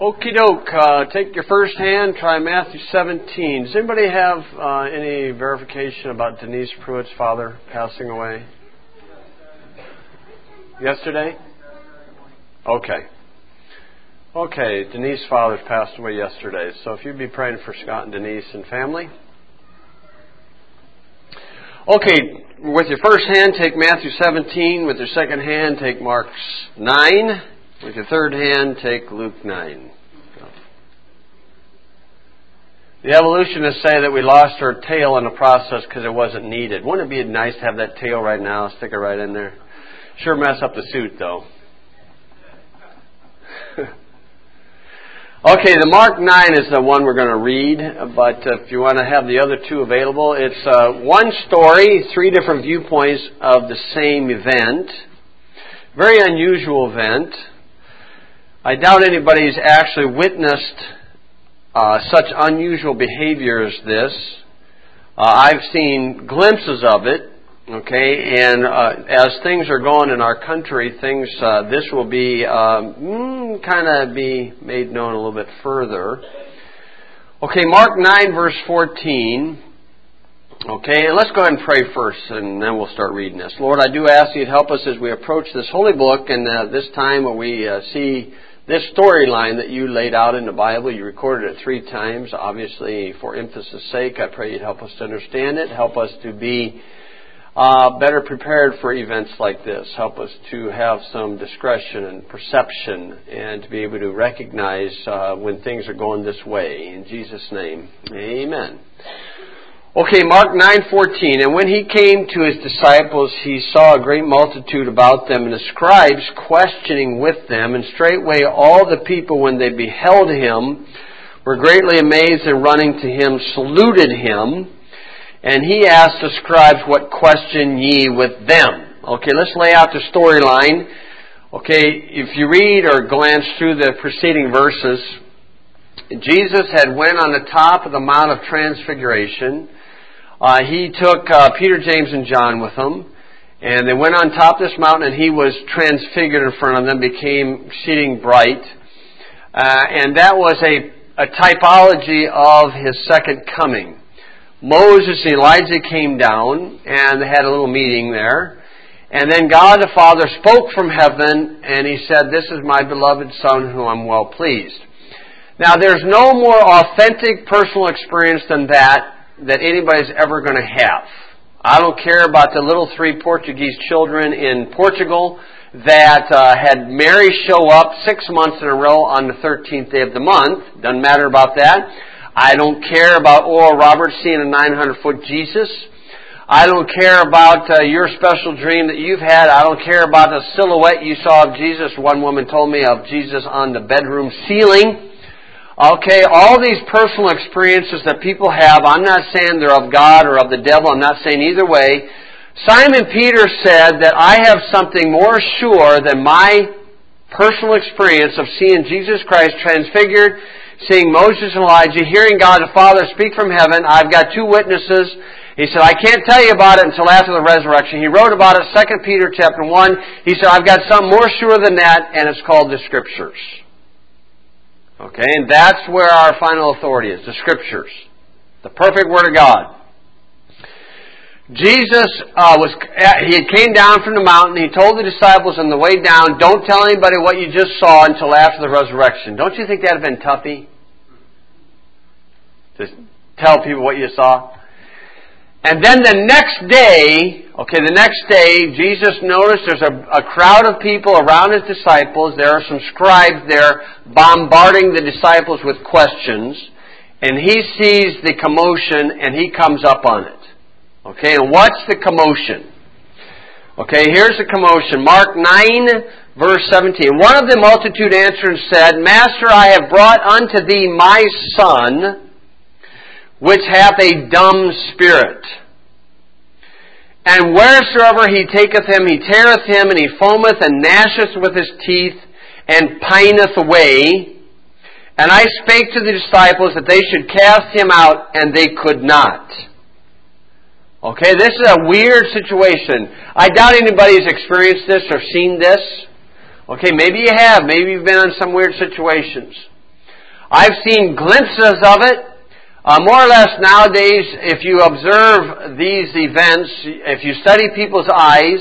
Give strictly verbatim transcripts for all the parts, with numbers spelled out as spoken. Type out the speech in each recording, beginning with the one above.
Okie doke. Uh, take your first hand, try Matthew seventeen. Does anybody have uh, any verification about Denise Pruitt's father passing away? Yesterday? Okay. Okay, Denise's father passed away yesterday. So if you'd be praying for Scott and Denise and family. Okay, with your first hand, take Matthew seventeen. With your second hand, take Mark nine. With your third hand, take Luke nine. The evolutionists say that we lost our tail in the process because it wasn't needed. Wouldn't it be nice to have that tail right now? Stick it right in there. Sure mess up the suit, though. Okay, the Mark nine is the one we're going to read, but if you want to have the other two available, it's uh, one story, three different viewpoints of the same event. Very unusual event. I doubt anybody's actually witnessed uh, such unusual behavior as this. Uh, I've seen glimpses of it, okay, and uh, as things are going in our country, things uh, this will be um, mm, kind of be made known a little bit further. Okay, Mark nine, verse fourteen. Okay, and let's go ahead and pray first, and then we'll start reading this. Lord, I do ask you to help us as we approach this holy book, and uh, this time when we uh, see this storyline that you laid out in the Bible. You recorded it three times, obviously for emphasis' sake. I pray you'd help us to understand it, help us to be uh, better prepared for events like this, help us to have some discretion and perception, and to be able to recognize uh, when things are going this way. In Jesus' name, amen. Okay, Mark nine fourteen. And when he came to his disciples, he saw a great multitude about them, and the scribes questioning with them. And straightway all the people, when they beheld him, were greatly amazed, and running to him, saluted him. And he asked the scribes, what question ye with them? Okay, let's lay out the storyline. Okay, if you read or glance through the preceding verses, Jesus had went on the top of the Mount of Transfiguration. Uh, he took uh, Peter, James, and John with him, and they went on top of this mountain, and he was transfigured in front of them, became exceeding bright. Uh, and that was a, a typology of his second coming. Moses and Elijah came down, and they had a little meeting there. And then God the Father spoke from heaven, and he said, this is my beloved Son, whom I'm well pleased. Now, there's no more authentic personal experience than that that anybody's ever going to have. I don't care about the little three Portuguese children in Portugal that uh, had Mary show up six months in a row on the thirteenth day of the month. Doesn't matter about that. I don't care about Oral Roberts seeing a nine hundred foot Jesus. I don't care about uh, your special dream that you've had. I don't care about the silhouette you saw of Jesus. One woman told me of Jesus on the bedroom ceiling. Okay, all these personal experiences that people have, I'm not saying they're of God or of the devil. I'm not saying either way. Simon Peter said that I have something more sure than my personal experience of seeing Jesus Christ transfigured, seeing Moses and Elijah, hearing God the Father speak from heaven. I've got two witnesses. He said, I can't tell you about it until after the resurrection. He wrote about it, Second Peter chapter one. He said, I've got something more sure than that, and it's called the Scriptures. Okay, and that's where our final authority is, the Scriptures. The perfect Word of God. Jesus uh, was, he had came down from the mountain. He told the disciples on the way down, don't tell anybody what you just saw until after the resurrection. Don't you think that would have been toughy? To tell people what you saw? And then the next day, okay, the next day, Jesus noticed there's a, a crowd of people around his disciples. There are some scribes there bombarding the disciples with questions. And he sees the commotion and he comes up on it. Okay, and what's the commotion? Okay, here's the commotion. Mark nine, verse seventeen. One of the multitude answered and said, Master, I have brought unto thee my son, which hath a dumb spirit. And wheresoever he taketh him, he teareth him, and he foameth and gnasheth with his teeth, and pineth away. And I spake to the disciples that they should cast him out, and they could not. Okay, this is a weird situation. I doubt anybody's experienced this or seen this. Okay, maybe you have. Maybe you've been in some weird situations. I've seen glimpses of it. Uh, more or less nowadays, if you observe these events, if you study people's eyes,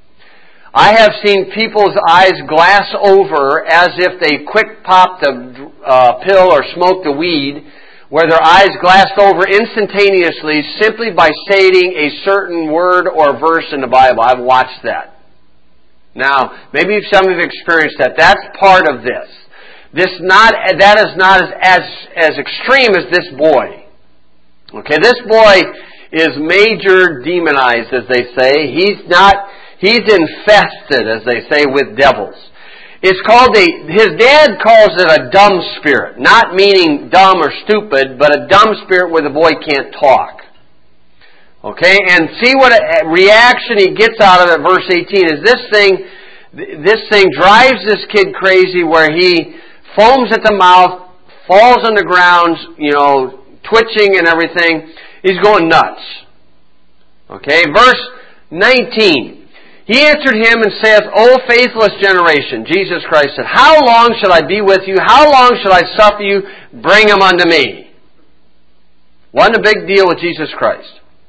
I have seen people's eyes glass over as if they quick popped the uh, pill or smoked the weed, where their eyes glassed over instantaneously simply by stating a certain word or verse in the Bible. I've watched that. Now, maybe some of you have experienced that. That's part of this. This not that is not as, as as extreme as this boy. Okay, this boy is major demonized, as they say. He's not. He's infested, as they say, with devils. It's called a. His dad calls it a dumb spirit, not meaning dumb or stupid, but a dumb spirit where the boy can't talk. Okay, and see what a reaction he gets out of it. Verse eighteen is this thing. This thing drives this kid crazy, where he foams at the mouth, falls on the ground, you know, twitching and everything. He's going nuts. Okay, verse nineteen. He answered him and saith, O faithless generation, Jesus Christ said, How long shall I be with you? How long shall I suffer you? Bring him unto me. Wasn't a big deal with Jesus Christ.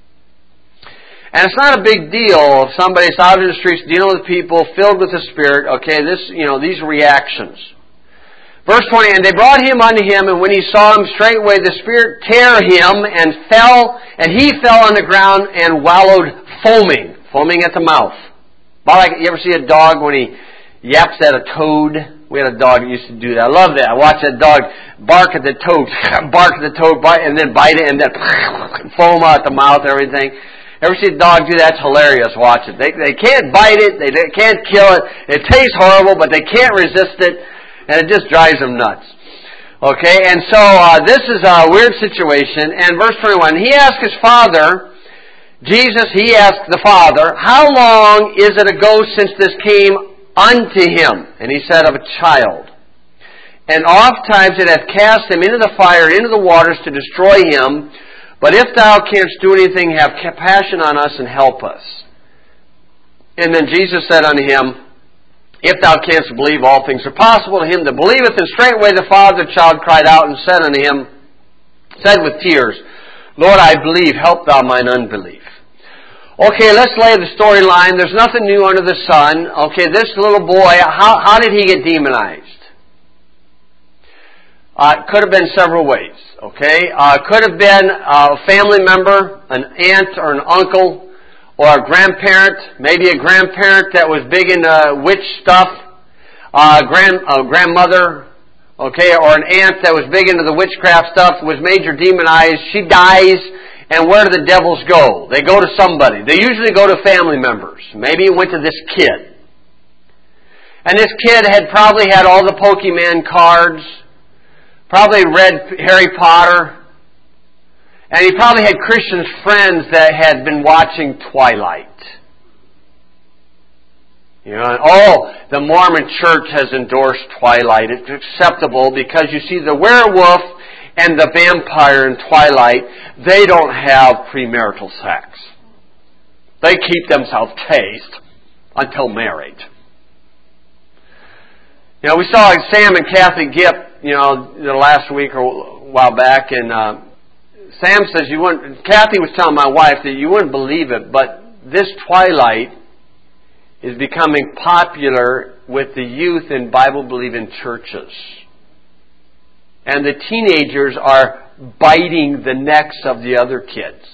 And it's not a big deal if somebody's out in the streets dealing with people filled with the Spirit. Okay, this, you know, these reactions. Verse twenty, and they brought him unto him, and when he saw him, straightway the Spirit tear him, and fell, and he fell on the ground and wallowed foaming, foaming at the mouth. About like, you ever see a dog when he yaps at a toad? We had a dog that used to do that. I love that. I watched that dog bark at the toad, bark at the toad, bite, and then bite it, and then foam out the mouth and everything. Ever see a dog do that? It's hilarious. Watch it. They, they can't bite it, they, they can't kill it, it tastes horrible, but they can't resist it. And it just drives them nuts. Okay, and so uh, this is a weird situation. And verse twenty-one, he asked his father, Jesus, he asked the father, How long is it ago since this came unto him? And he said, Of a child. And oft times it hath cast him into the fire, into the waters to destroy him. But if thou canst do anything, have compassion on us and help us. And then Jesus said unto him, If thou canst believe, all things are possible to him that believeth. And straightway the father of the child cried out and said unto him, said with tears, Lord, I believe, help thou mine unbelief. Okay, let's lay the storyline. There's nothing new under the sun. Okay, this little boy, how, how did he get demonized? Uh, it could have been several ways. Okay, uh, it could have been a family member, an aunt or an uncle, or a grandparent, maybe a grandparent that was big into witch stuff, uh, grand, a grandmother, okay, or an aunt that was big into the witchcraft stuff, was major demonized. She dies, and where do the devils go? They go to somebody. They usually go to family members. Maybe it went to this kid. And this kid had probably had all the Pokemon cards, probably read Harry Potter, and he probably had Christian friends that had been watching Twilight. You know, and, oh, the Mormon Church has endorsed Twilight. It's acceptable because you see the werewolf and the vampire in Twilight, they don't have premarital sex. They keep themselves chaste until married. You know, we saw Sam and Kathy Gipp, you know, the last week or a while back, and uh, Sam says you wouldn't. Kathy was telling my wife that you wouldn't believe it, but this Twilight is becoming popular with the youth in Bible-believing churches, and the teenagers are biting the necks of the other kids.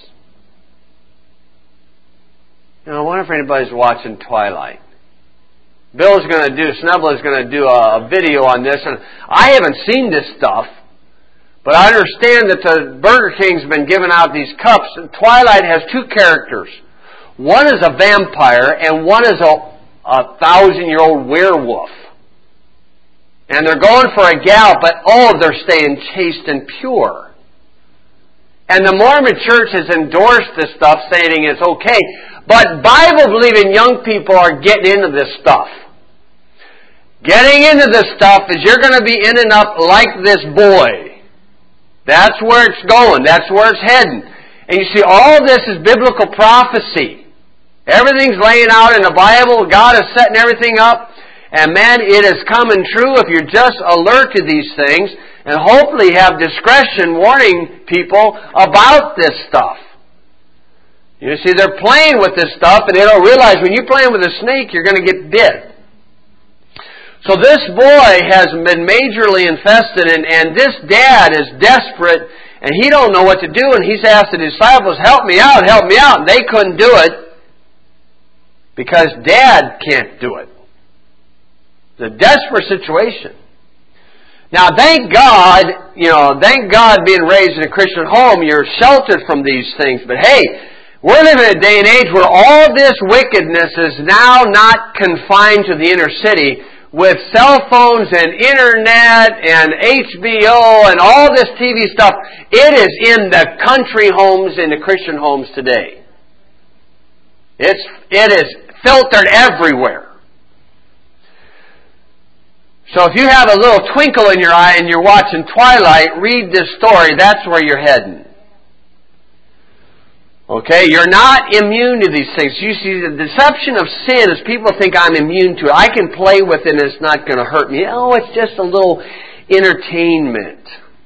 You know, I wonder if anybody's watching Twilight. Bill's going to do, Snubble is going to do a, a video on this, and I haven't seen this stuff, but I understand that the Burger King's been giving out these cups. And Twilight has two characters. One is a vampire, and one is a, a thousand-year-old werewolf. And they're going for a gal, but oh, they're staying chaste and pure. And the Mormon Church has endorsed this stuff, saying it's okay. But Bible-believing young people are getting into this stuff. Getting into this stuff is you're going to be ending up like this boy. That's where it's going. That's where it's heading. And you see, all this is biblical prophecy. Everything's laying out in the Bible. God is setting everything up. And man, it is coming true if you're just alert to these things and hopefully have discretion warning people about this stuff. You see, they're playing with this stuff and they don't realize when you're playing with a snake, you're going to get bit. So this boy has been majorly infested, and, and this dad is desperate, and he don't know what to do, and he's asked the disciples, help me out, help me out. And they couldn't do it because dad can't do it. It's a desperate situation. Now, thank God, you know, thank God being raised in a Christian home, you're sheltered from these things. But hey, we're living in a day and age where all this wickedness is now not confined to the inner city. With cell phones and internet and H B O and all this T V stuff, it is in the country homes, in the Christian homes today. It's, it is filtered everywhere. So if you have a little twinkle in your eye and you're watching Twilight, read this story. That's where you're heading. Okay, you're not immune to these things. You see, the deception of sin is people think I'm immune to it. I can play with it and it's not going to hurt me. Oh, it's just a little entertainment.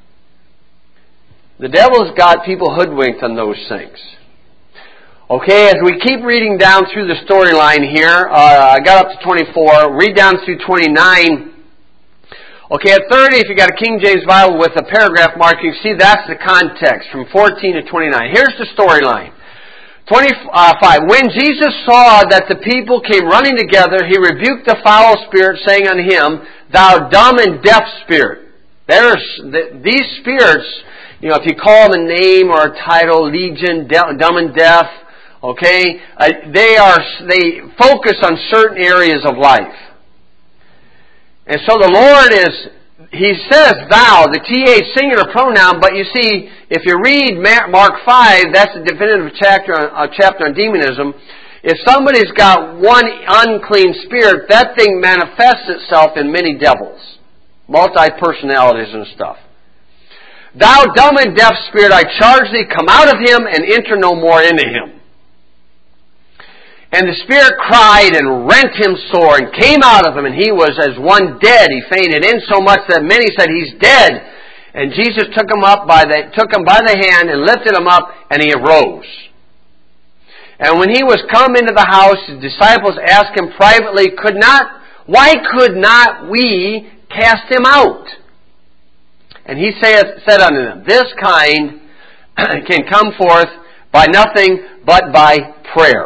The devil's got people hoodwinked on those things. Okay, as we keep reading down through the storyline here, uh, I got up to twenty-four, read down through twenty-nine. Okay, at thirty, if you got a King James Bible with a paragraph mark, you see that's the context from fourteen to twenty-nine. Here's the storyline. twenty-five. When Jesus saw that the people came running together, He rebuked the foul spirit, saying unto him, Thou dumb and deaf spirit. There's these spirits, you know, if you call them a name or a title, legion, dumb and deaf, okay, uh, they are they focus on certain areas of life. And so the Lord is, He says thou, the T H singular pronoun, but you see, if you read Mark five, that's the definitive chapter on, uh, chapter on demonism. If somebody's got one unclean spirit, that thing manifests itself in many devils, multi-personalities and stuff. Thou dumb and deaf spirit, I charge thee, come out of him and enter no more into him. And the spirit cried and rent him sore and came out of him, and he was as one dead. He fainted insomuch that many said, He's dead. And Jesus took him up by the took him by the hand and lifted him up, and he arose. And when he was come into the house, his disciples asked him privately, Could not why could not we cast him out? And he saith, said unto them, This kind can come forth by nothing but by prayer.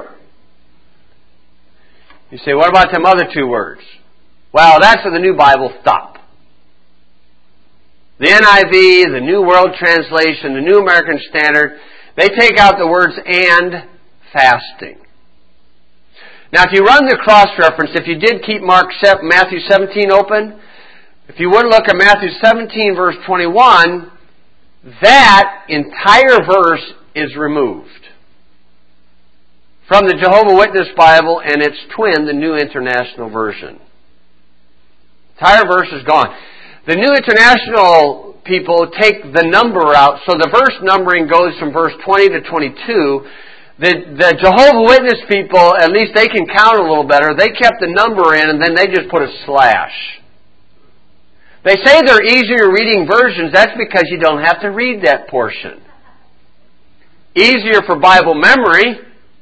You say, what about them other two words? Well, that's where the New Bible stop. The N I V, the New World Translation, the New American Standard, they take out the words and fasting. Now, if you run the cross-reference, if you did keep Mark Matthew seventeen open, if you would look at Matthew seventeen, verse twenty-one, that entire verse is removed from the Jehovah's Witness Bible and its twin, the New International Version. The entire verse is gone. The New International people take the number out, so the verse numbering goes from verse twenty to twenty-two. The, the Jehovah's Witness people, at least they can count a little better, they kept the number in and then they just put a slash. They say they're easier reading versions. That's because you don't have to read that portion. Easier for Bible memory.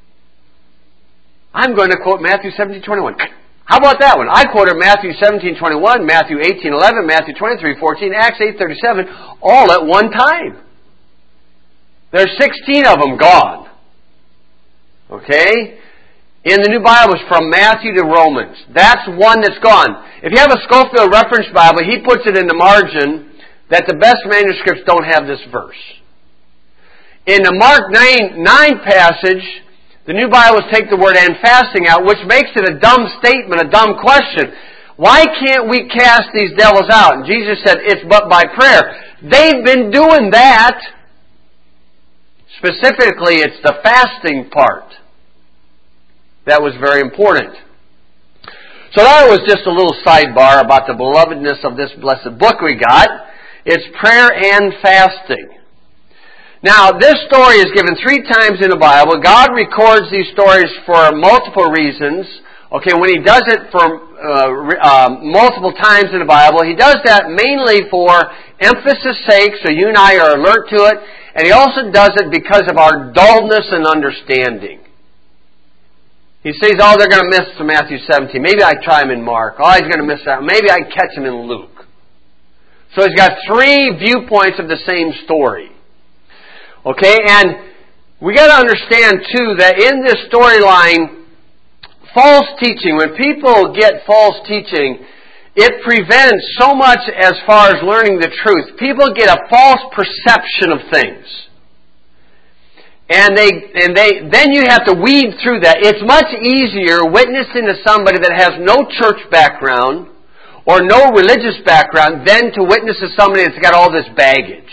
I'm going to quote Matthew seventeen twenty-one. How about that one? I quoted Matthew seventeen twenty-one, Matthew eighteen eleven, Matthew twenty-three fourteen, Acts eight thirty-seven, all at one time. There's sixteen of them gone. Okay? In the New Bible, it's from Matthew to Romans. That's one that's gone. If you have a Scofield Reference Bible, he puts it in the margin that the best manuscripts don't have this verse. In the Mark nine, nine passage, the New Bibles take the word and fasting out, which makes it a dumb statement, a dumb question. Why can't we cast these devils out? And Jesus said, it's but by prayer. They've been doing that. Specifically, it's the fasting part that was very important. So that was just a little sidebar about the belovedness of this blessed book we got. It's prayer and fasting. Now, this story is given three times in the Bible. God records these stories for multiple reasons. Okay, when He does it for uh, uh, multiple times in the Bible. He does that mainly for emphasis sake, so you and I are alert to it. And he also does it because of our dullness and understanding. He says, oh, they're going to miss Matthew seventeen. Maybe I try him in Mark. Oh, he's going to miss that. Maybe I catch him in Luke. So he's got three viewpoints of the same story. Okay, and we got to understand, too, that in this storyline, false teaching, when people get false teaching, it prevents so much as far as learning the truth. People get a false perception of things. And they, and they, then you have to weed through that. It's much easier witnessing to somebody that has no church background or no religious background than to witness to somebody that's got all this baggage.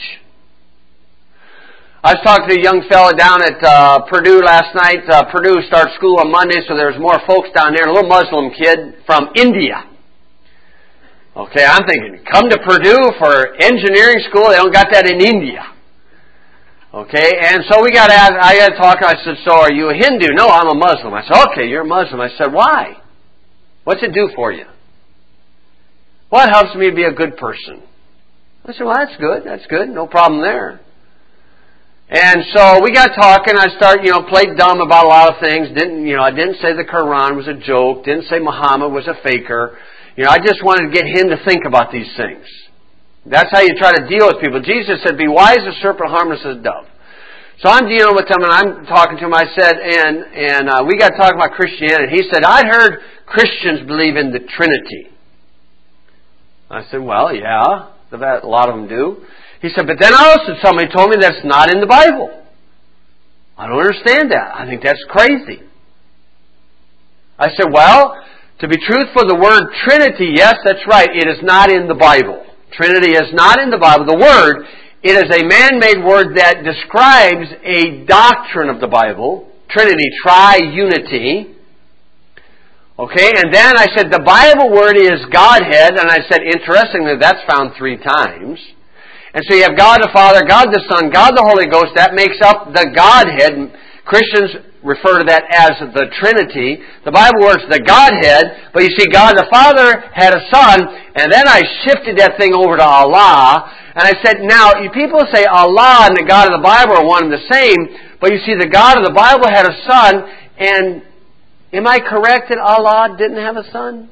I was talking to a young fella down at uh, Purdue last night. Uh, Purdue starts school on Monday, so there's more folks down there. A little Muslim kid from India. Okay, I'm thinking, come to Purdue for engineering school? They don't got that in India. Okay, and so we got to ask, I got to talk. I said, so are you a Hindu? No, I'm a Muslim. I said, okay, you're a Muslim. I said, why? What's it do for you? Well, it helps me to be a good person. I said, well, that's good. That's good. No problem there. And so we got talking. I started, you know, played dumb about a lot of things. Didn't, you know, I didn't say the Quran was a joke. Didn't say Muhammad was a faker. You know, I just wanted to get him to think about these things. That's how you try to deal with people. Jesus said, be wise as a serpent, harmless as a dove. So I'm dealing with him, and I'm talking to him. I said, and and uh, we got talking about Christianity. He said, I heard Christians believe in the Trinity. I said, well, yeah, a lot of them do. He said, but then also somebody told me that's not in the Bible. I don't understand that. I think that's crazy. I said, well, to be truthful, the word Trinity, yes, that's right. It is not in the Bible. Trinity is not in the Bible. The word, it is a man-made word that describes a doctrine of the Bible. Trinity, tri-unity. Okay, and then I said the Bible word is Godhead, and I said, interestingly, that's found three times. And so you have God the Father, God the Son, God the Holy Ghost. That makes up the Godhead. Christians refer to that as the Trinity. The Bible word's the Godhead, but you see God the Father had a Son, and then I shifted that thing over to Allah, and I said, now, people say Allah and the God of the Bible are one and the same, but you see the God of the Bible had a Son, and am I correct that Allah didn't have a Son?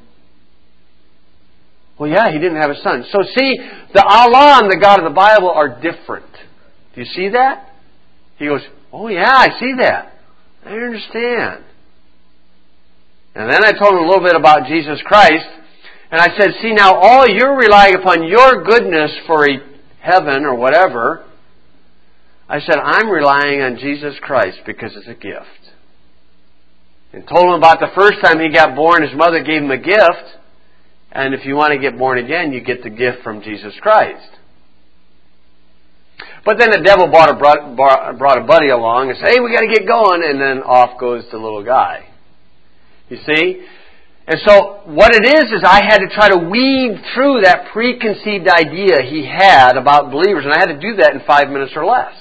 Well, yeah, He didn't have a Son. So see, the Allah and the God of the Bible are different. Do you see that? He goes, oh yeah, I see that. I understand. And then I told him a little bit about Jesus Christ. And I said, see now, all you're relying upon your goodness for a heaven or whatever. I said, I'm relying on Jesus Christ because it's a gift. And told him about the first time he got born, his mother gave him a gift. And if you want to get born again, you get the gift from Jesus Christ. But then the devil brought a, brought a buddy along and said, hey, we got to get going. And then off goes the little guy. You see? And so what it is, is I had to try to weed through that preconceived idea he had about believers. And I had to do that in five minutes or less.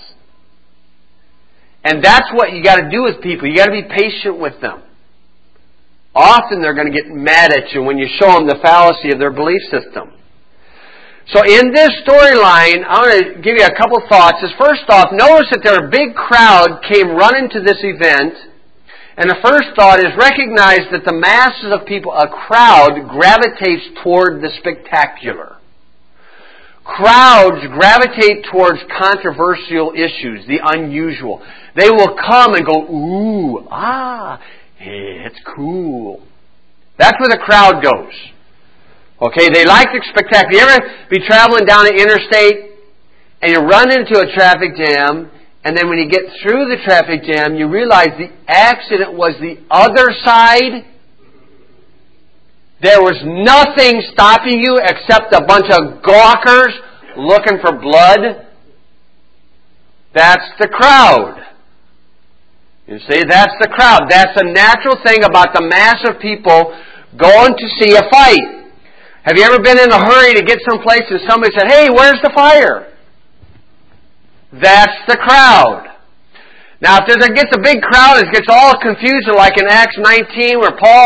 And that's what you got to do with people. You got to be patient with them. Often they're going to get mad at you when you show them the fallacy of their belief system. So in this storyline, I want to give you a couple thoughts. Is first off, notice that there a big crowd came running to this event. And the first thought is recognize that the masses of people, a crowd, gravitates toward the spectacular. Crowds gravitate towards controversial issues, the unusual. They will come and go, ooh, ah, hey, it's cool. That's where the crowd goes. Okay, they like the spectacular. You ever be traveling down an interstate and you run into a traffic jam, and then when you get through the traffic jam, you realize the accident was the other side? There was nothing stopping you except a bunch of gawkers looking for blood. That's the crowd. You see, that's the crowd. That's a natural thing about the mass of people going to see a fight. Have you ever been in a hurry to get someplace and somebody said, hey, where's the fire? That's the crowd. Now, if there gets a big crowd, it gets all confused, like in Acts nineteen, where Paul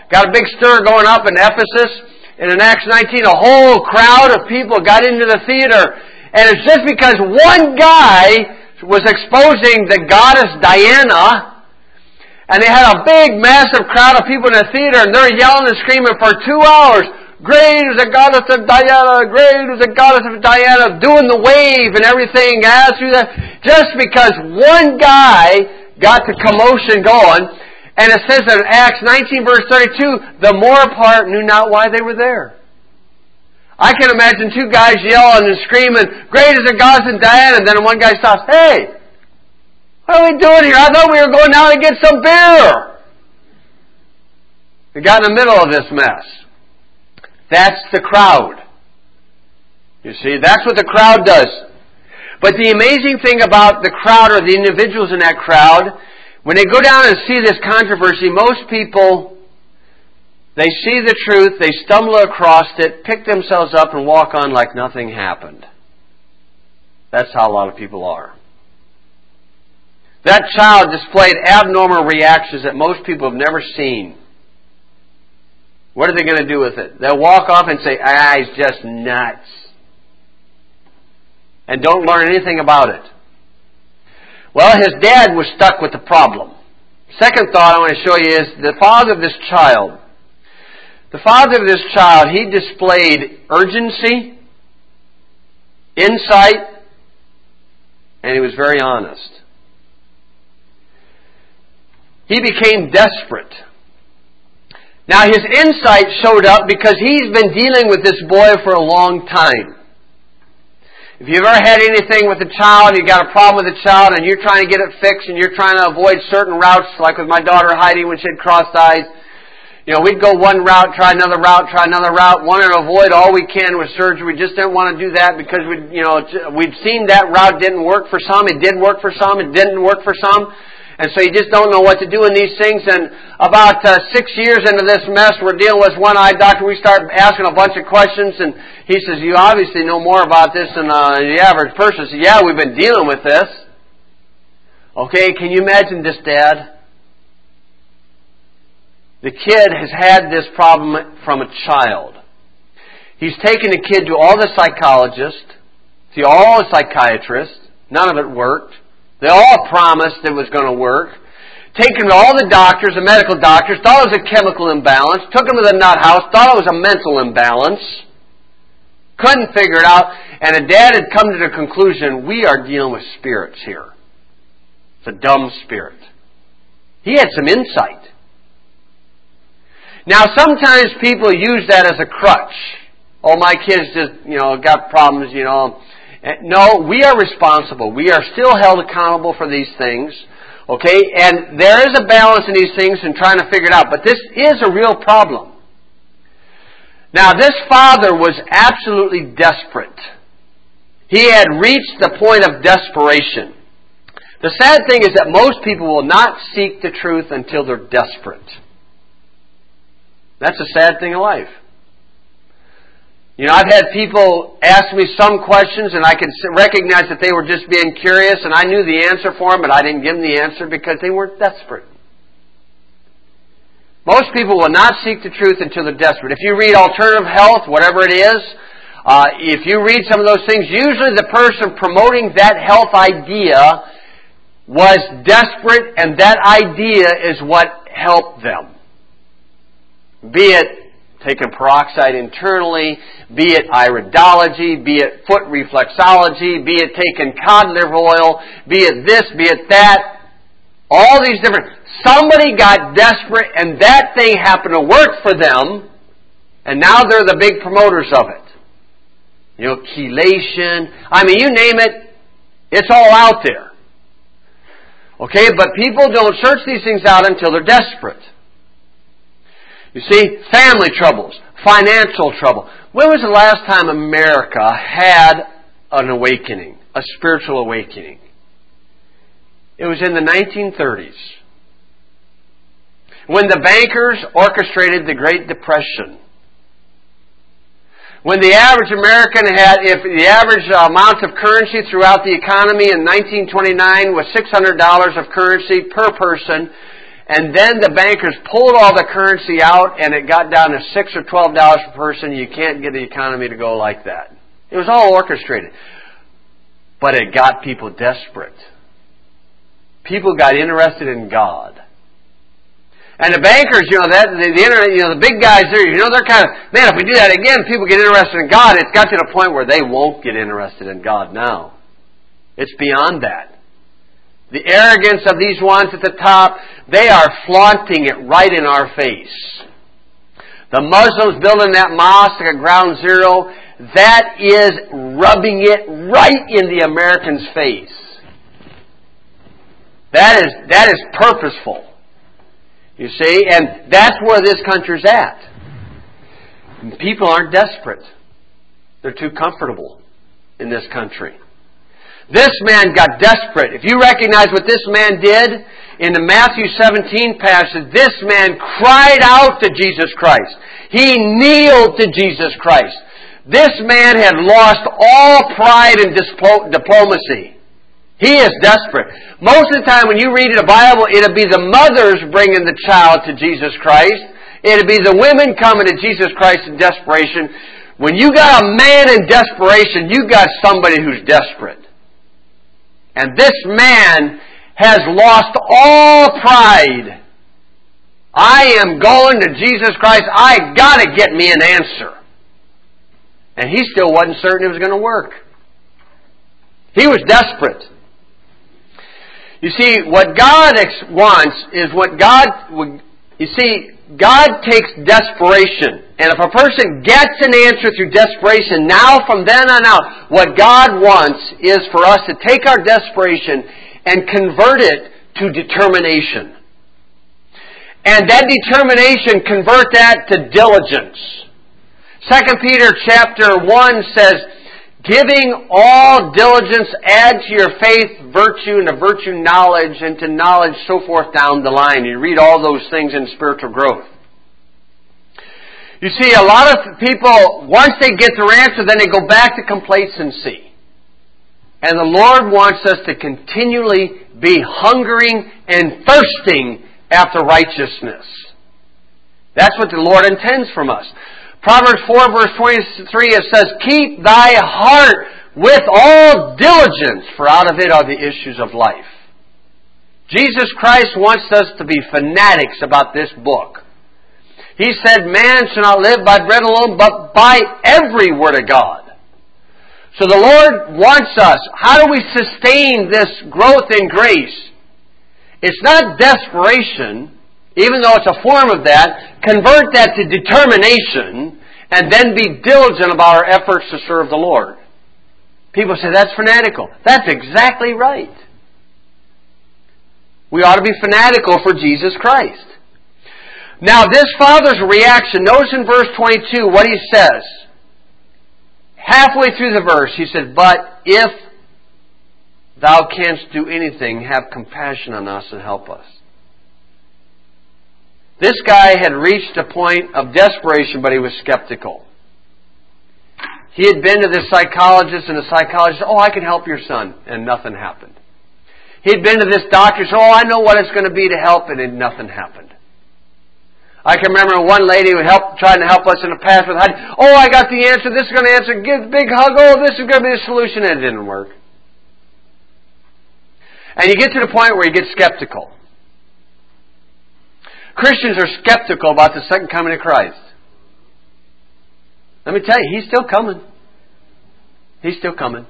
got a big stir going up in Ephesus. And in Acts nineteen, a whole crowd of people got into the theater. And it's just because one guy was exposing the goddess Diana, and they had a big, massive crowd of people in the theater, and they're yelling and screaming for two hours. Great is the goddess of Diana, great is the goddess of Diana, doing the wave and everything. As through that, just because one guy got the commotion going. And it says in Acts nineteen, verse thirty-two, the more part knew not why they were there. I can imagine two guys yelling and screaming, great is the goddess of Diana, and then one guy stops, hey, what are we doing here? I thought we were going down to get some beer. We got in the middle of this mess. That's the crowd. You see, that's what the crowd does. But the amazing thing about the crowd, or the individuals in that crowd, when they go down and see this controversy, most people, they see the truth, they stumble across it, pick themselves up, and walk on like nothing happened. That's how a lot of people are. That child displayed abnormal reactions that most people have never seen. What are they going to do with it? They'll walk off and say, ah, he's just nuts. And don't learn anything about it. Well, his dad was stuck with the problem. Second thought I want to show you is the father of this child. The father of this child, he displayed urgency, insight, and he was very honest. He became desperate. Now his insight showed up because he's been dealing with this boy for a long time. If you've ever had anything with a child, you got a problem with a child, and you're trying to get it fixed, and you're trying to avoid certain routes, like with my daughter Heidi when she had crossed eyes, you know, we'd go one route, try another route, try another route, wanting to avoid all we can with surgery. We just didn't want to do that because we, you know, we'd seen that route didn't work for some, it did work for some, it didn't work for some. And so you just don't know what to do in these things. And about uh, six years into this mess, we're dealing with one-eye doctor. We start asking a bunch of questions, and he says, you obviously know more about this than uh, the average person. So, yeah, we've been dealing with this. Okay, can you imagine this, Dad? The kid has had this problem from a child. He's taken the kid to all the psychologists, to all the psychiatrists. None of it worked. They all promised it was going to work. Taken to all the doctors, the medical doctors, thought it was a chemical imbalance. Took him to the nut house, thought it was a mental imbalance. Couldn't figure it out. And a dad had come to the conclusion, we are dealing with spirits here. It's a dumb spirit. He had some insight. Now, sometimes people use that as a crutch. Oh, my kid's just, you know, got problems, you know. No, we are responsible. We are still held accountable for these things. Okay? And there is a balance in these things and trying to figure it out. But this is a real problem. Now, this father was absolutely desperate. He had reached the point of desperation. The sad thing is that most people will not seek the truth until they're desperate. That's a sad thing in life. You know, I've had people ask me some questions, and I could recognize that they were just being curious, and I knew the answer for them, but I didn't give them the answer because they weren't desperate. Most people will not seek the truth until they're desperate. If you read Alternative Health, whatever it is, uh, if you read some of those things, usually the person promoting that health idea was desperate, and that idea is what helped them. Be it taking peroxide internally, be it iridology, be it foot reflexology, be it taking cod liver oil, be it this, be it that. All these different... Somebody got desperate and that thing happened to work for them, and now they're the big promoters of it. You know, chelation. I mean, you name it, it's all out there. Okay, but people don't search these things out until they're desperate. You see, family troubles, financial trouble. When was the last time America had an awakening, a spiritual awakening? It was in the nineteen thirties. When the bankers orchestrated the Great Depression. When the average American had, if the average amount of currency throughout the economy in nineteen twenty-nine was six hundred dollars of currency per person, and then the bankers pulled all the currency out, and it got down to six or twelve dollars per person. You can't get the economy to go like that. It was all orchestrated. But it got people desperate. People got interested in God. And the bankers, you know, that the, the internet, you know, the big guys there, you know, they're kind of, man, if we do that again, people get interested in God. It's got to the point where they won't get interested in God now. It's beyond that. The arrogance of these ones at the top, they are flaunting it right in our face. The Muslims building that mosque at Ground Zero, that is rubbing it right in the American's face. That is, that is purposeful. You see, and that's where this country's at. People aren't desperate. They're too comfortable in this country. This man got desperate. If you recognize what this man did in the Matthew seventeen passage, this man cried out to Jesus Christ. He kneeled to Jesus Christ. This man had lost all pride and dispo- diplomacy. He is desperate. Most of the time when you read the Bible, it'll be the mothers bringing the child to Jesus Christ. It'll be the women coming to Jesus Christ in desperation. When you got a man in desperation, you got somebody who's desperate. And this man has lost all pride. I am going to Jesus Christ. I got to get me an answer. And he still wasn't certain it was going to work. He was desperate. You see, what God wants is what God would... You see, God takes desperation. And if a person gets an answer through desperation, now from then on out, what God wants is for us to take our desperation and convert it to determination. And that determination, convert that to diligence. Second Peter chapter one says, giving all diligence, add to your faith virtue, and to virtue knowledge, and to knowledge so forth down the line. You read all those things in spiritual growth. You see, a lot of people, once they get their answer, then they go back to complacency. And the Lord wants us to continually be hungering and thirsting after righteousness. That's what the Lord intends from us. Proverbs four verse twenty-three, it says, keep thy heart with all diligence, for out of it are the issues of life. Jesus Christ wants us to be fanatics about this book. He said, man shall not live by bread alone, but by every word of God. So the Lord wants us. How do we sustain this growth in grace? It's not desperation, even though it's a form of that. Convert that to determination, and then be diligent about our efforts to serve the Lord. People say, that's fanatical. That's exactly right. We ought to be fanatical for Jesus Christ. Now, this father's reaction, notice in verse twenty-two what he says. Halfway through the verse, he said, but if thou canst do anything, have compassion on us and help us. This guy had reached a point of desperation, but he was skeptical. He had been to this psychologist, and the psychologist said, oh, I can help your son, and nothing happened. He had been to this doctor, and said, oh, I know what it's going to be to help, and then nothing happened. I can remember one lady who helped, trying to help us in the past with, oh, I got the answer, this is going to answer, give a big hug, oh, this is going to be the solution, and it didn't work. And you get to the point where you get skeptical. Christians are skeptical about the second coming of Christ. Let me tell you, He's still coming. He's still coming.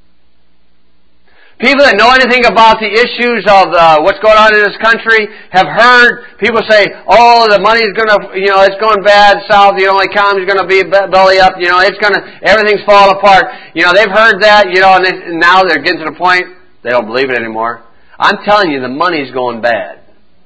People that know anything about the issues of uh, what's going on in this country have heard people say, oh, the money's going to, you know, it's going bad south, you know, the economy's going to be belly up, you know, it's going to, everything's falling apart. You know, they've heard that, you know, and, they, and now they're getting to the point, they don't believe it anymore. I'm telling you, the money's going bad.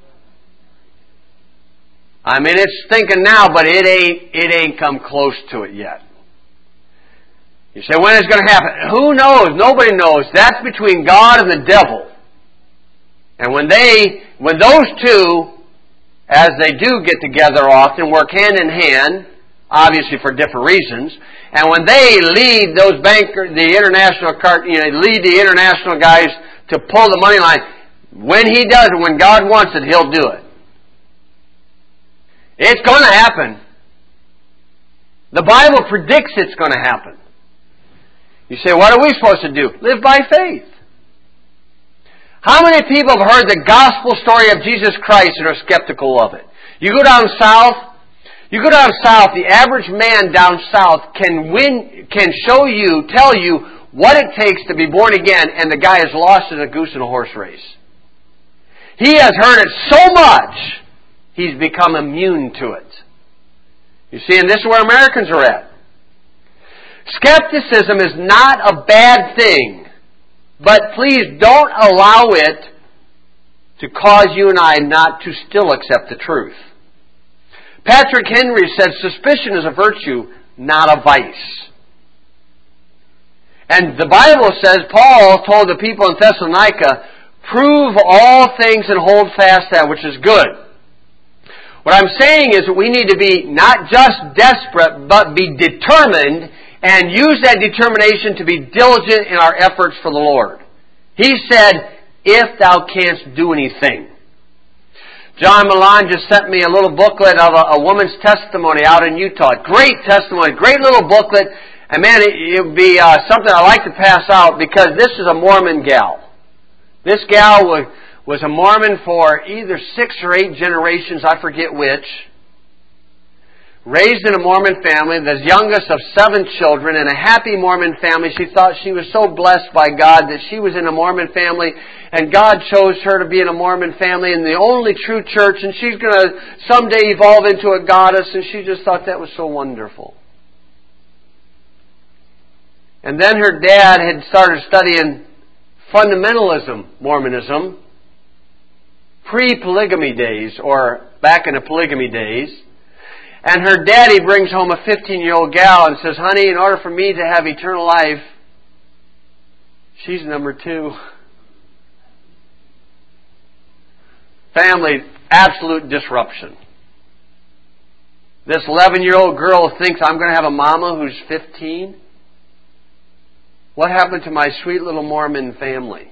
I mean, it's thinking now, but it ain't, it ain't come close to it yet. You say, when is it going to happen? Who knows? Nobody knows. That's between God and the devil. And when they, when those two, as they do get together often, work hand in hand, obviously for different reasons, and when they lead those banker, the international cart, you know, lead the international guys to pull the money line, when he does it, when God wants it, He'll do it. It's going to happen. The Bible predicts it's going to happen. You say, what are we supposed to do? Live by faith. How many people have heard the gospel story of Jesus Christ and are skeptical of it? You go down south, you go down south, the average man down south can win, can show you, tell you what it takes to be born again, and the guy is lost as a goose in a horse race. He has heard it so much, he's become immune to it. You see, and this is where Americans are at. Skepticism is not a bad thing, but please don't allow it to cause you and I not to still accept the truth. Patrick Henry said, suspicion is a virtue, not a vice. And the Bible says, Paul told the people in Thessalonica, prove all things and hold fast that which is good. What I'm saying is that we need to be not just desperate, but be determined and use that determination to be diligent in our efforts for the Lord. He said, if thou canst do anything. John Milan just sent me a little booklet of a, a woman's testimony out in Utah. Great testimony, great little booklet. And man, it, it would be uh, something I like to pass out because this is a Mormon gal. This gal was, was a Mormon for either six or eight generations, I forget which. Raised in a Mormon family, the youngest of seven children, in a happy Mormon family. She thought she was so blessed by God that she was in a Mormon family, and God chose her to be in a Mormon family in the only true church, and she's going to someday evolve into a goddess, and she just thought that was so wonderful. And then her dad had started studying fundamentalism Mormonism, pre-polygamy days, or back in the polygamy days. And her daddy brings home a fifteen-year-old gal and says, honey, in order for me to have eternal life, she's number two. Family, absolute disruption. This eleven-year-old girl thinks I'm going to have a mama who's fifteen. What happened to my sweet little Mormon family?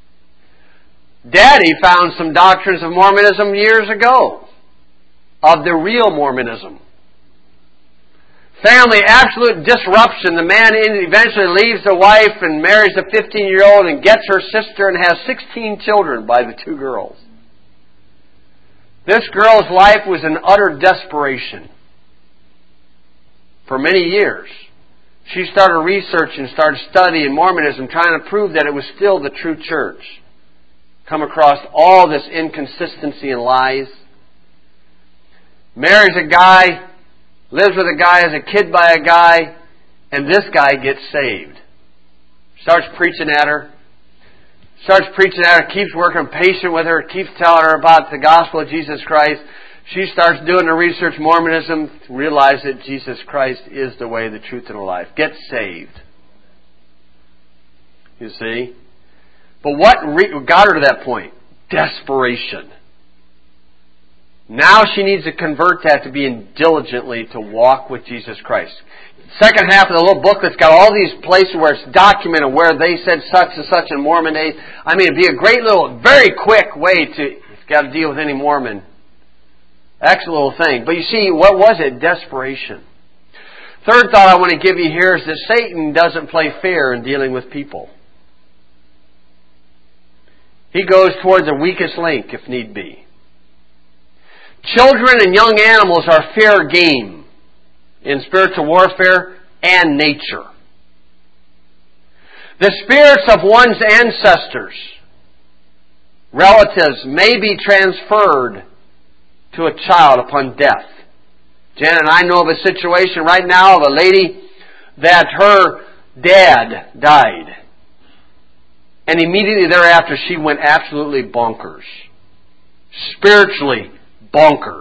Daddy found some doctrines of Mormonism years ago. Of the real Mormonism. Family, absolute disruption. The man eventually leaves the wife and marries a fifteen-year-old and gets her sister and has sixteen children by the two girls. This girl's life was in utter desperation. For many years. She started researching, started studying Mormonism, trying to prove that it was still the true church. Come across all this inconsistency and lies. Marries a guy, lives with a guy, has a kid by a guy, and this guy gets saved. Starts preaching at her. Starts preaching at her, keeps working patient with her, keeps telling her about the gospel of Jesus Christ. She starts doing the research, Mormonism, realizes that Jesus Christ is the way, the truth, and the life. Gets saved. You see? But what re- got her to that point? Desperation. Now she needs to convert that to being diligently to walk with Jesus Christ. Second half of the little booklet's got all these places where it's documented where they said such and such in Mormon days. I mean, it'd be a great little, very quick way to, if you've got to deal with any Mormon. Excellent little thing. But you see, what was it? Desperation. Third thought I want to give you here is that Satan doesn't play fair in dealing with people. He goes toward the weakest link if need be. Children and young animals are fair game in spiritual warfare and nature. The spirits of one's ancestors, relatives, may be transferred to a child upon death. Jan and I know of a situation right now of a lady that her dad died. And immediately thereafter she went absolutely bonkers. Spiritually bonkers.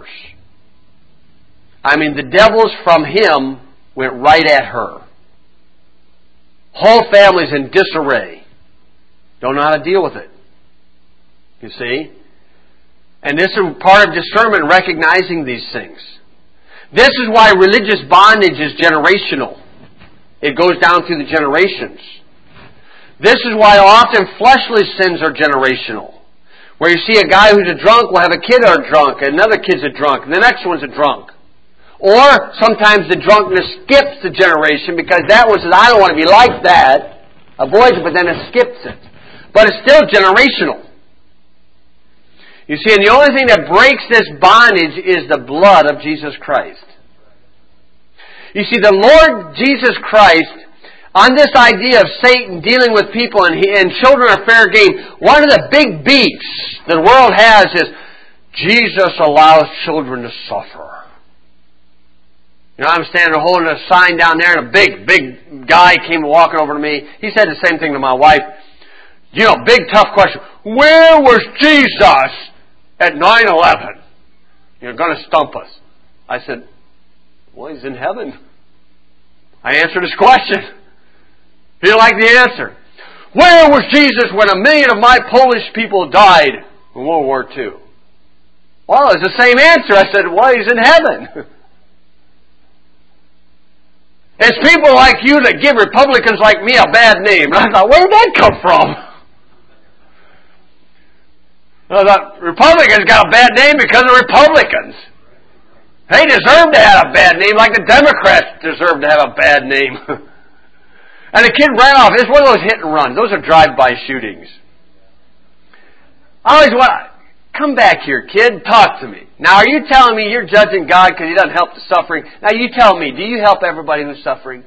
I mean, the devils from him went right at her. Whole family's in disarray. Don't know how to deal with it. You see? And this is part of discernment, recognizing these things. This is why religious bondage is generational. It goes down through the generations. This is why often fleshly sins are generational. Where you see a guy who's a drunk will have a kid or a drunk, another kid's a drunk, and the next one's a drunk. Or sometimes the drunkenness skips the generation because that one says, I don't want to be like that. Avoids it, but then it skips it. But it's still generational. You see, and the only thing that breaks this bondage is the blood of Jesus Christ. You see, the Lord Jesus Christ, on this idea of Satan dealing with people and, he, and children are fair game, one of the big beefs the world has is Jesus allows children to suffer. You know, I'm standing there holding a sign down there, and a big, big guy came walking over to me. He said the same thing to my wife. You know, big, tough question. Where was Jesus at nine eleven? You're going to stump us. I said, well, He's in heaven. I answered his question. He didn't like the answer. Where was Jesus when a million of my Polish people died in World War Two? Well, it's the same answer. I said, well, He's in heaven. It's people like you that give Republicans like me a bad name. And I thought, where did that come from? I thought, Republicans got a bad name because of Republicans. They deserve to have a bad name like the Democrats deserve to have a bad name. And the kid ran off. It's one of those hit and runs. Those are drive-by shootings. I always want, come back here, kid. Talk to me. Now, are you telling me you're judging God because He doesn't help the suffering? Now, you tell me, do you help everybody who's suffering?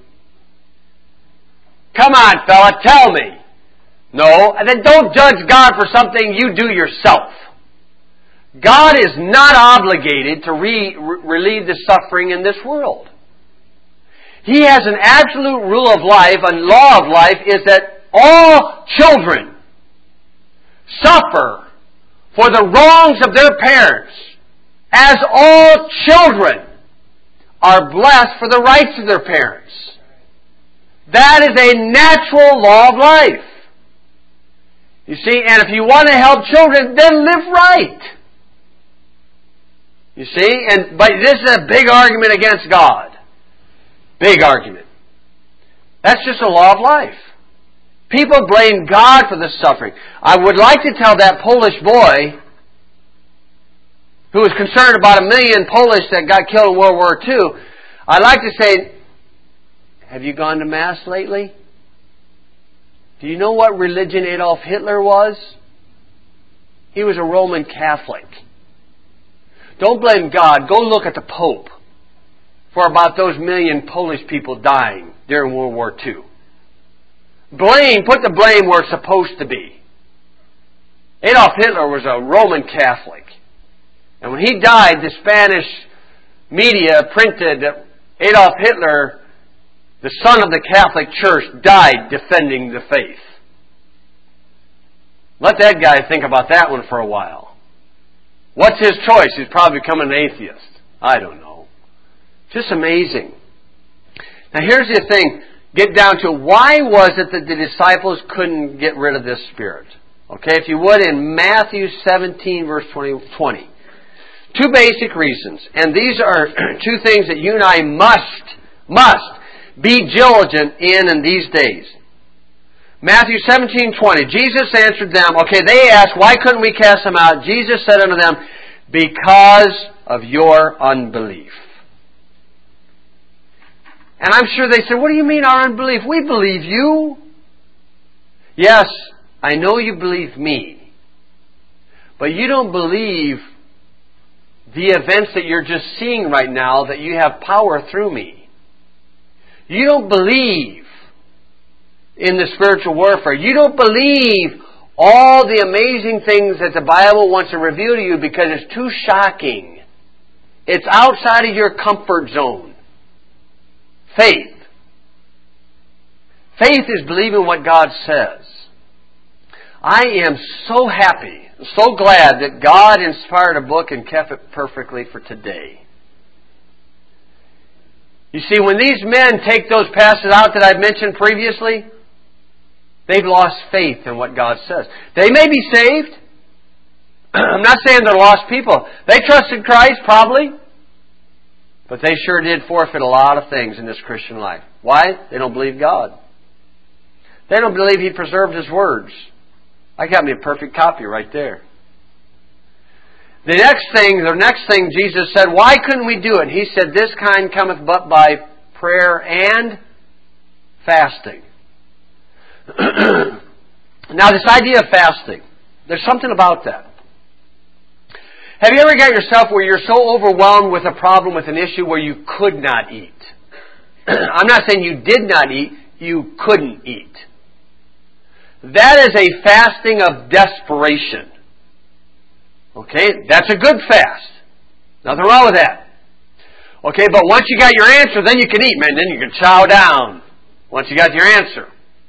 Come on, fella, tell me. No, and then don't judge God for something you do yourself. God is not obligated to re- relieve the suffering in this world. He has an absolute rule of life, and law of life is that all children suffer for the wrongs of their parents, as all children are blessed for the rights of their parents. That is a natural law of life. You see, and if you want to help children, then live right. You see, and but this is a big argument against God. Big argument. That's just a law of life. People blame God for the suffering. I would like to tell that Polish boy who was concerned about a million Polish that got killed in World War Two, I'd like to say, have you gone to Mass lately? Do you know what religion Adolf Hitler was? He was a Roman Catholic. Don't blame God. Go look at the Pope for about those million Polish people dying during World War Two. Blame, put the blame where it's supposed to be. Adolf Hitler was a Roman Catholic. And when he died, the Spanish media printed that Adolf Hitler, the son of the Catholic Church, died defending the faith. Let that guy think about that one for a while. What's his choice? He's probably becoming an atheist. I don't know. Just amazing. Now here's the thing. Get down to why was it that the disciples couldn't get rid of this spirit? Okay, if you would, in Matthew seventeen, verse twenty. Two basic reasons. And these are two things that you and I must, must be diligent in in these days. Matthew seventeen, twenty. Jesus answered them. Okay, they asked, why couldn't we cast them out? Jesus said unto them, because of your unbelief. And I'm sure they said, what do you mean our unbelief? We believe you. Yes, I know you believe me. But you don't believe the events that you're just seeing right now, that you have power through me. You don't believe in the spiritual warfare. You don't believe all the amazing things that the Bible wants to reveal to you because it's too shocking. It's outside of your comfort zone. Faith. Faith is believing what God says. I am so happy, so glad that God inspired a book and kept it perfectly for today. You see, when these men take those passages out that I've mentioned previously, they've lost faith in what God says. They may be saved. I'm not saying they're lost people. They trusted Christ, probably. But they sure did forfeit a lot of things in this Christian life. Why? They don't believe God. They don't believe He preserved His words. I got me a perfect copy right there. The next thing, the next thing Jesus said, why couldn't we do it? He said, this kind cometh but by prayer and fasting. Now, this idea of fasting, there's something about that. Have you ever got yourself where you're so overwhelmed with a problem, with an issue, where you could not eat? I'm not saying you did not eat, you couldn't eat. That is a fasting of desperation. Okay, that's a good fast. Nothing wrong with that. Okay, but once you got your answer, then you can eat, man. Then you can chow down. Once you got your answer.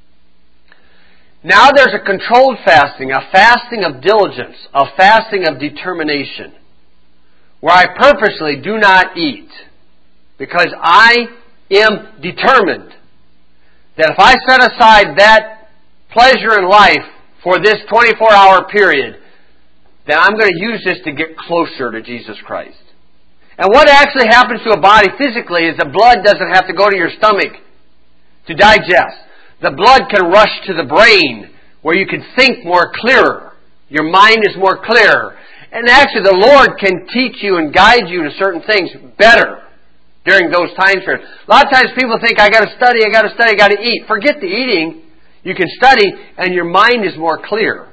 Now there's a controlled fasting, a fasting of diligence, a fasting of determination, where I purposely do not eat, because I am determined that if I set aside that pleasure in life for this twenty-four hour period, then I'm going to use this to get closer to Jesus Christ. And what actually happens to a body physically is the blood doesn't have to go to your stomach to digest. The blood can rush to the brain where you can think more clearer. Your mind is more clear. And actually the Lord can teach you and guide you to certain things better during those time periods. A lot of times people think, I got to study, I got to study, I got to eat. Forget the eating. You can study and your mind is more clear.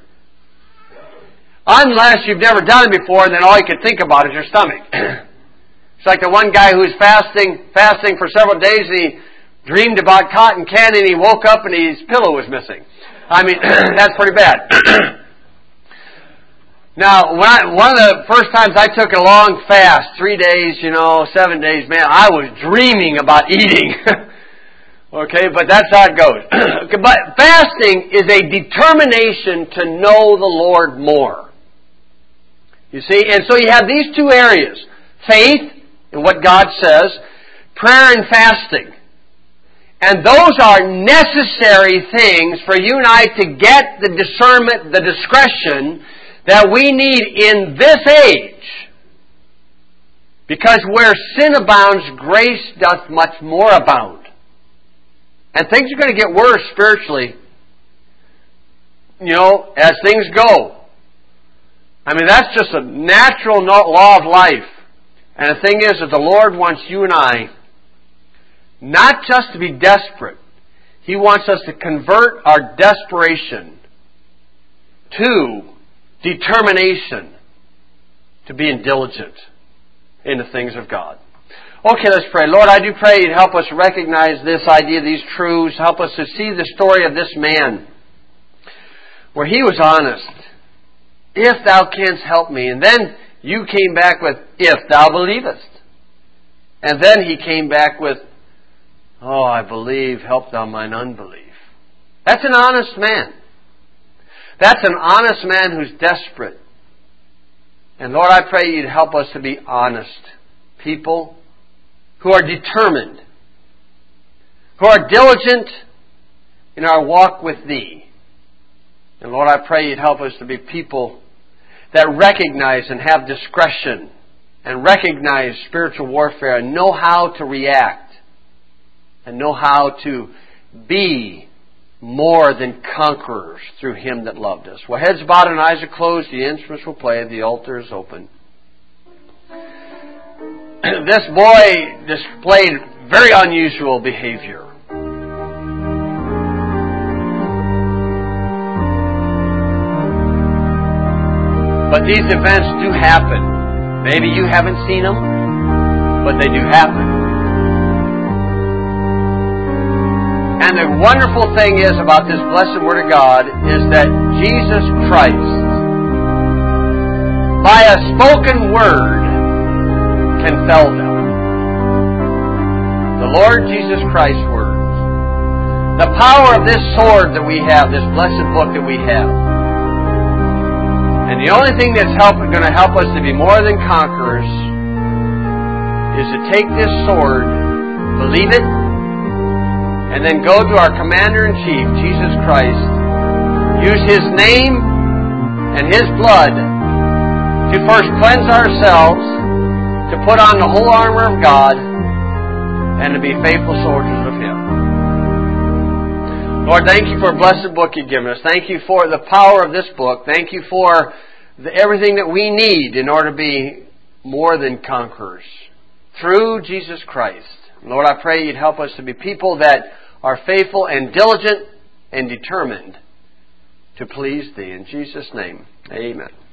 Unless you've never done it before and then all you can think about is your stomach. It's like the one guy who was fasting, fasting for several days and he dreamed about cotton candy and he woke up and his pillow was missing. I mean, that's pretty bad. Now, when I, one of the first times I took a long fast, three days, you know, seven days, man, I was dreaming about eating. Okay, but that's how it goes. But fasting is a determination to know the Lord more. You see, and so you have these two areas. Faith, in what God says, prayer and fasting. And those are necessary things for you and I to get the discernment, the discretion that we need in this age. Because where sin abounds, grace doth much more abound. And things are going to get worse spiritually, you know, as things go. I mean, that's just a natural law of life. And the thing is that the Lord wants you and I not just to be desperate. He wants us to convert our desperation to determination to being diligent in the things of God. Okay, let's pray. Lord, I do pray you'd help us recognize this idea, these truths. Help us to see the story of this man where he was honest. If thou canst help me. And then you came back with, if thou believest. And then he came back with, oh, I believe, help thou mine unbelief. That's an honest man. That's an honest man who's desperate. And Lord, I pray you'd help us to be honest people who are determined, who are diligent in our walk with Thee. And Lord, I pray you'd help us to be people that recognize and have discretion and recognize spiritual warfare and know how to react and know how to be more than conquerors through Him that loved us. Well, heads bowed and eyes are closed. The instruments will play. The altar is open. This boy displayed very unusual behavior. But these events do happen. Maybe you haven't seen them, but they do happen. And the wonderful thing is about this blessed Word of God is that Jesus Christ, by a spoken word, can fell them. The Lord Jesus Christ's words. The power of this sword that we have, this blessed book that we have. And the only thing that's help, going to help us to be more than conquerors is to take this sword, believe it, and then go to our Commander-in-Chief, Jesus Christ, use His name and His blood to first cleanse ourselves, to put on the whole armor of God, and to be faithful soldiers of Him. Lord, thank you for a blessed book you've given us. Thank you for the power of this book. Thank you for the, everything that we need in order to be more than conquerors through Jesus Christ. Lord, I pray You'd help us to be people that are faithful and diligent and determined to please Thee. In Jesus' name, amen.